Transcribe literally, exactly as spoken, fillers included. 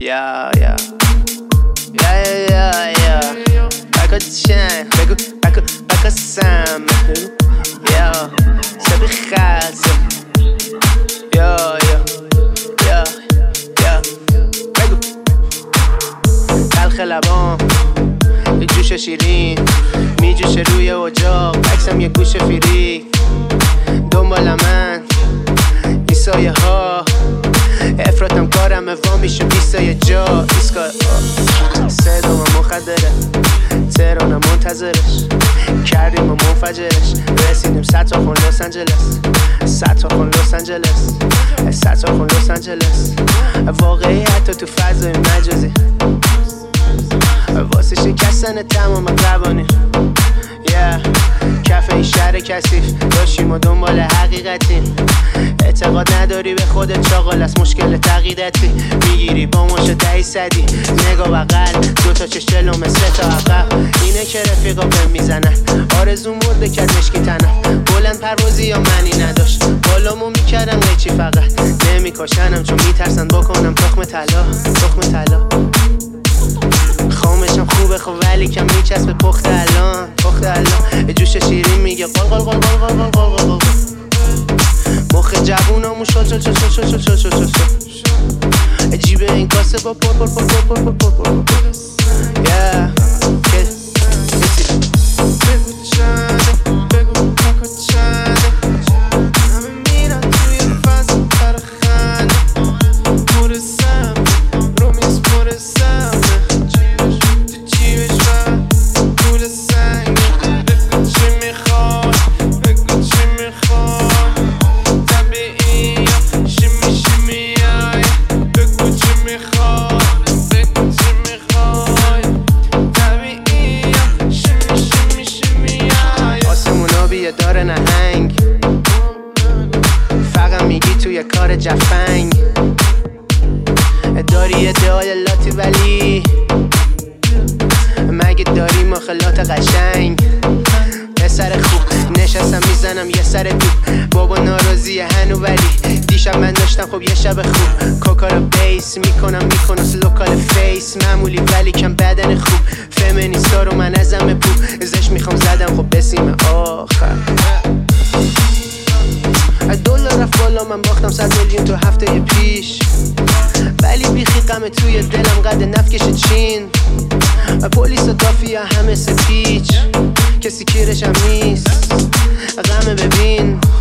Yeah, yeah. Yeah, yeah, yeah, yeah. Back up shine, back up, back up, back up Sam. Yeah, سبي خازم. Yeah, yeah, yeah, yeah. بگو. تلخ لبام، یه جوش شیرین، میجوشه روی اجاق، عکسم یه گوش فیری. دنبال من، این سایه ها. افراتم کارمه وا میشه بیستای جا ایسکا صدام مخدره تهرانم منتظرش کردیم و منفجرش رسیدیم صد تا خون لس آنجلس صد تا خون لس آنجلس صد تا خون لس آنجلس واقعی حتی تو فضای مجازی واسه شکستن تمام قوانین yeah. کف این شهر کثیف داشتیم و دنبال حقیقتیم اعتقاد نداری به خودت چاقال از مشکل تقییدتی میگیری با ماشه دهی صدی نگاه بغل دوتا چشلومه سه تا عقب اینه که رفیقا بهم میزنن آرزو مرده کرد مشکی تنم بلند پروازی یا معنی نداشت بالامو میکردم قیچی فقط نمیکاشنم چون میترسن بکنم تخم طلا تخم طلا خامشم خوبه خب ولی کم میچسبه پخت الان پخت الان جوش شیرین میگه قل قل قل قل قل قل قل قل مخ جوونامو شل شل شل شل شل شل شل شل شل جیبه این کاسه با پر پر پر پر پر پر پر پر پر yeah کسی بگو چنده بگو کاکا چنده همه میرن توی فضل فرخنده مرسم رومیز مرسم داره نهنگ فقط میگی توی کار جفنگ داری ادعای لاتی ولی مگه داری مخلات قشنگ پسر خوب نشستم میزنم یه سر دوب بابا ناراضیه هنو ولی دیشب من داشتم خب یه شب خوب کوکارا بیس میکنم میکنم لوکال فیس معمولی ولی کم بدن خوب فمینیستا رو من ازم پو ازش میخوام زدم خب بسیم آخر دلار رفت بالا من باختم صد میلیون تو هفته پیش ولی بیخی غم توی دلم قد نفکش چین پلیس و دافیا همه سپیچ کسی کیرشم نیست غم ببین